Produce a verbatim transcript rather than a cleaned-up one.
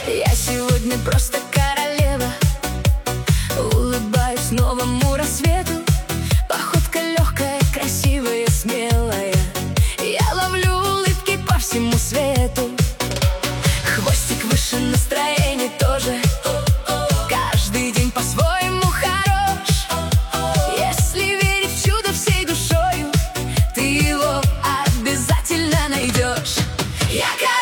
Я сегодня просто королева, улыбаюсь новому рассвету. Походка легкая, красивая, смелая, я ловлю улыбки по всему свету. Хвостик выше, настроение тоже, каждый день по-своему хорош. Если верить в чудо всей душою, ты его обязательно найдешь. Я